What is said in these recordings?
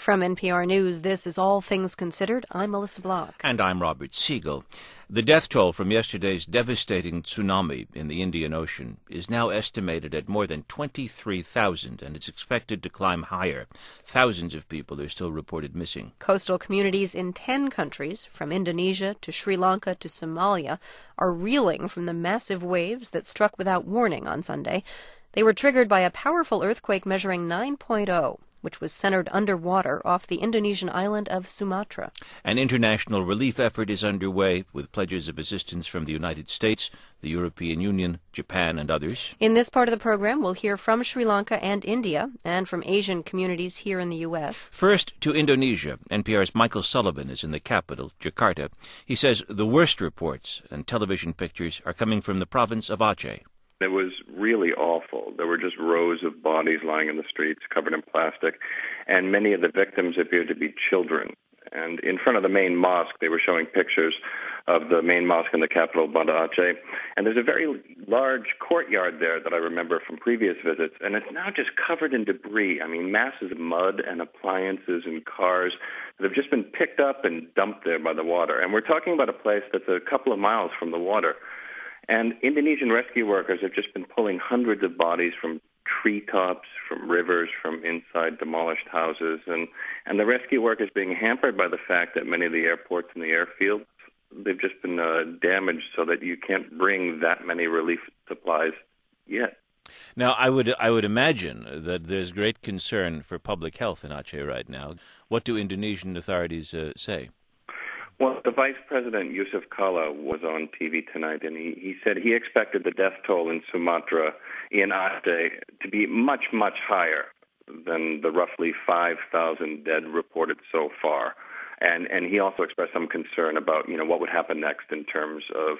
From NPR News, this is All Things Considered. I'm Melissa Block. And I'm Robert Siegel. The death toll from yesterday's devastating tsunami in the Indian Ocean is now estimated at more than 23,000, and it's expected to climb higher. Thousands of people are still reported missing. Coastal communities in 10 countries, from Indonesia to Sri Lanka to Somalia, are reeling from the massive waves that struck without warning on Sunday. They were triggered by a powerful earthquake measuring 9.0. which was centered underwater off the Indonesian island of Sumatra. An international relief effort is underway with pledges of assistance from the United States, the European Union, Japan, and others. In this part of the program, we'll hear from Sri Lanka and India, and from Asian communities here in the U.S. First to Indonesia. NPR's Michael Sullivan is in the capital, Jakarta. He says the worst reports and television pictures are coming from the province of Aceh. It was really awful. There were just rows of bodies lying in the streets covered in plastic, and many of the victims appeared to be children. And in front of the main mosque, they were showing pictures of the main mosque in the capital, Banda Aceh. And there's a very large courtyard there that I remember from previous visits, and it's now just covered in debris. I mean, masses of mud and appliances and cars that have just been picked up and dumped there by the water. And we're talking about a place that's a couple of miles from the water. And Indonesian rescue workers have just been pulling hundreds of bodies from treetops, from rivers, from inside demolished houses. And the rescue work is being hampered by the fact that many of the airports and the airfields, they've just been damaged so that you can't bring that many relief supplies yet. Now, I would imagine that there's great concern for public health in Aceh right now. What do Indonesian authorities say? Well, the Vice President, Yusuf Kala, was on TV tonight, and he said he expected the death toll in Sumatra, in Aceh, to be much, much higher than the roughly 5,000 dead reported so far. And he also expressed some concern about, what would happen next in terms of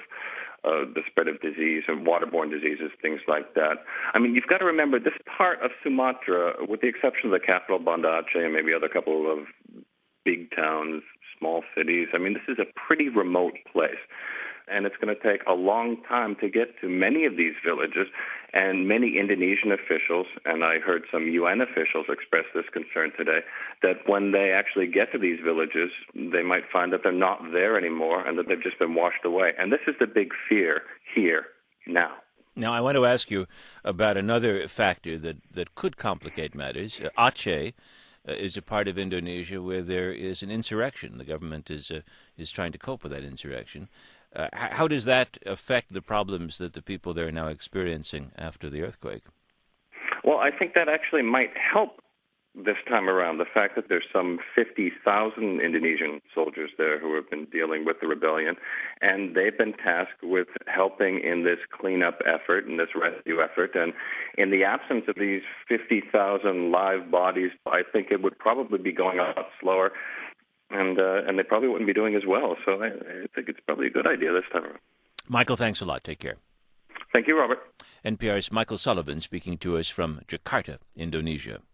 the spread of disease and waterborne diseases, things like that. I mean, you've got to remember, this part of Sumatra, with the exception of the capital, Banda Aceh, and maybe other couple of big towns, small cities. I mean, this is a pretty remote place, and it's going to take a long time to get to many of these villages. And many Indonesian officials, and I heard some UN officials express this concern today, that when they actually get to these villages, they might find that they're not there anymore and that they've just been washed away. And this is the big fear here now. Now, I want to ask you about another factor that could complicate matters. Aceh is a part of Indonesia where there is an insurrection. The government is trying to cope with that insurrection. How does that affect the problems that the people there are now experiencing after the earthquake? Well, I think that actually might help this time around. The fact that there's some 50,000 Indonesian soldiers there who have been dealing with the rebellion, and they've been tasked with helping in this cleanup effort and this rescue effort. And in the absence of these 50,000 live bodies, I think it would probably be going a lot slower, and they probably wouldn't be doing as well. So I think it's probably a good idea this time around. Michael, thanks a lot. Take care. Thank you, Robert. NPR's Michael Sullivan speaking to us from Jakarta, Indonesia.